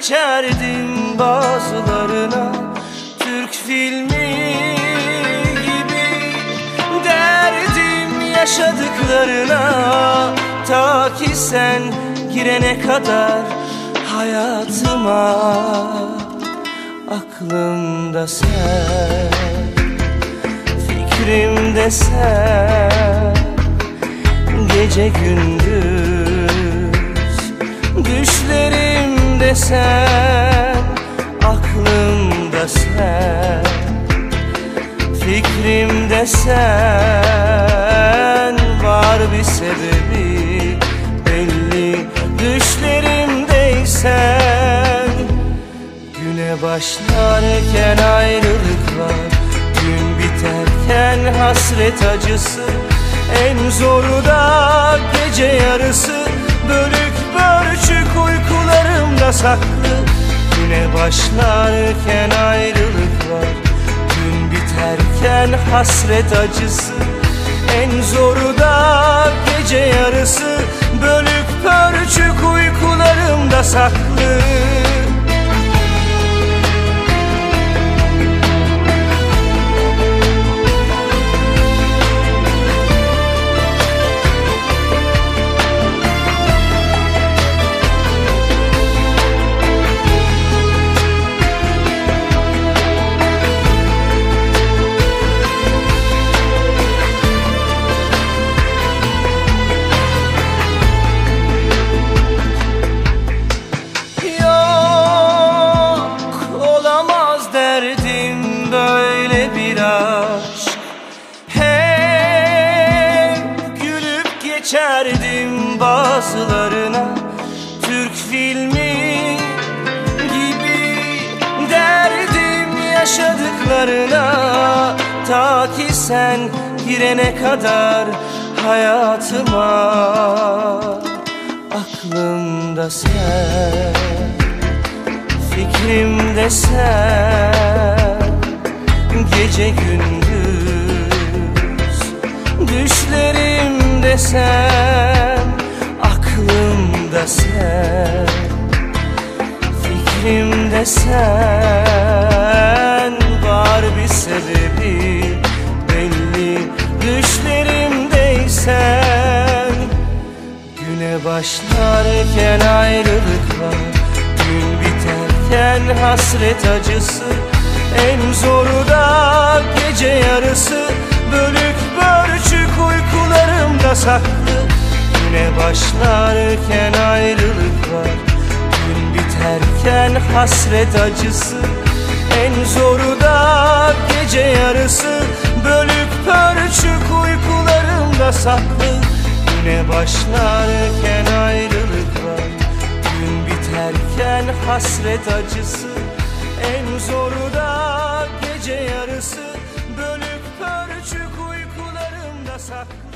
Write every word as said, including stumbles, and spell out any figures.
geçerdim bazılarına, Türk filmi gibi derdim yaşadıklarına. Ta ki sen girene kadar hayatıma, aklımda sen, fikrimde sen, gece gündüz düşlerimde sen, aklımda sen, fikrimde sen. Var bir sebebi belli, düşlerimdeysen. Güne başlarken ayrılıklar, gün biterken hasret acısı, en zoru da gece yarısı, bölük bölçük uykularımda saklı. Güne başlarken ayrılıklar, gün biterken hasret acısı, en zoru da gece yarısı, bölük pörçük uykularımda saklı. Böyle bir aşk, hep gülüp geçerdim bazılarına, Türk filmi gibi derdim yaşadıklarına. Ta ki sen girene kadar hayatıma, aklımda sen, fikrimde sen, gece gündüz düşlerimde sen, aklımda sen, fikrimde sen. Var bir sebebi belli, düşlerimdeysen. Güne başlarken ayrılıklar, gün biterken hasret acısı, en zoru da gece yarısı, bölük bölçük uykularımda saklı. Güne başlarken ayrılıklar, gün biterken hasret acısı, en zoru da gece yarısı, bölük pörçük uykularımda saklı. Güne başlarken ayrılıklar, gün biterken hasret acısı, en zoru da gece yarısı, bölük pörçük uykularımda saklı.